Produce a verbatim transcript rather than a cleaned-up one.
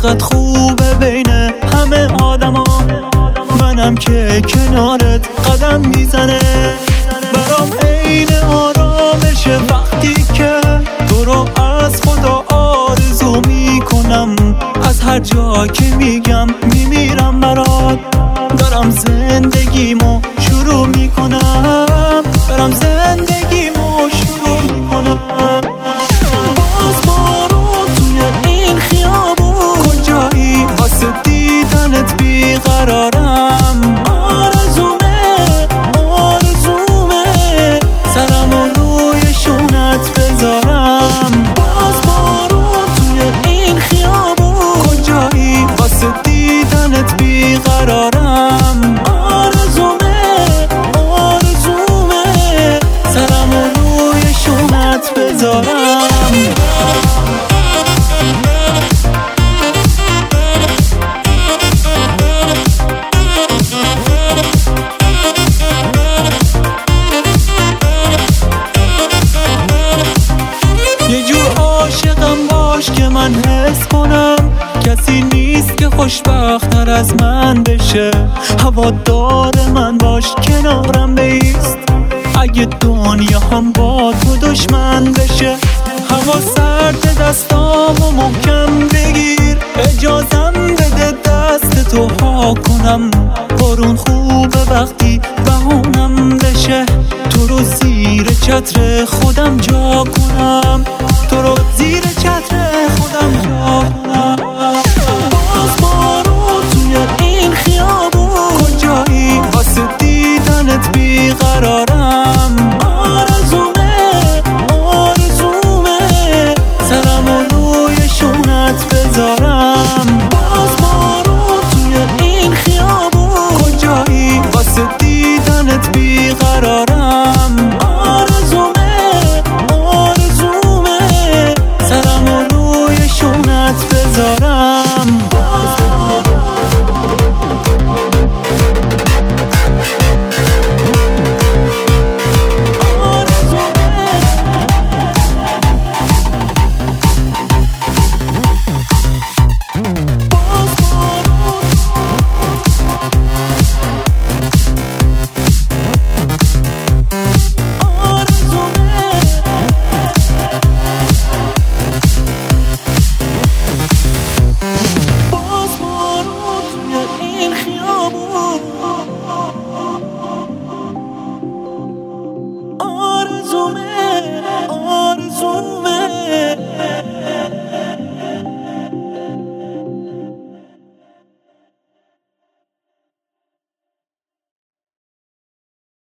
چقدر خوبه بین همه آدما منم که کنارت قدم میزنه. برام عین آرامشه وقتی که تو رو از خدا آرزو میکنم. از هر جا که میگم میمیرم برات. دارم زندگیمو شروع میکنم، دارم زندگیمو شروع میکنم. باز بارون توی این خیابون، کجایی واسه دیدنت بیقرارم. آرزومه آرزومه سرمو روی شونت بذارم. باز بارون توی این خیابون، کجایی واسه دیدنت بیقرارم. آرزومه آرزومه سرمو روی شونت بذارم. یه جور عاشقم باش که من حس کنم کسی نیست که خوشبخت‌تر از من بشه. هوادار من باش کنارم بیست، اگه دنیا هم با تو دشمن بشه. هوا سرد دستامو محکم بگیر، اجازم بده دست تو ها کنم. بارون خوبه وقتی بهونم بشه، تو رو زیر چتر خودم جا کنم. تو رو زیر چتر خودم جا کنم.